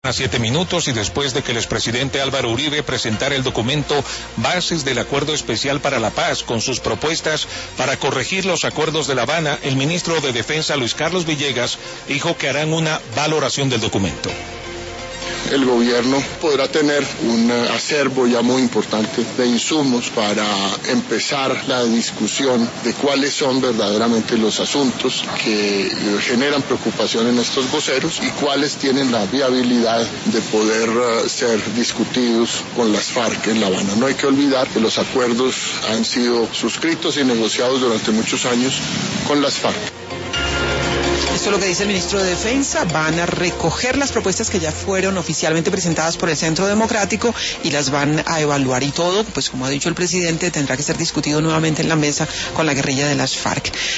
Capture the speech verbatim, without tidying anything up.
A siete minutos y después de que el expresidente Álvaro Uribe presentara el documento Bases del Acuerdo Especial para la Paz con sus propuestas para corregir los acuerdos de La Habana, el ministro de Defensa Luis Carlos Villegas dijo que harán una valoración del documento. El gobierno podrá tener un acervo ya muy importante de insumos para empezar la discusión de cuáles son verdaderamente los asuntos que generan preocupación en estos voceros y cuáles tienen la viabilidad de poder ser discutidos con las FARC en La Habana. No hay que olvidar que los acuerdos han sido suscritos y negociados durante muchos años con las FARC. Esto es lo que dice el ministro de Defensa. Van a recoger las propuestas que ya fueron oficialmente presentadas por el Centro Democrático y las van a evaluar, y todo, pues como ha dicho el presidente, tendrá que ser discutido nuevamente en la mesa con la guerrilla de las FARC.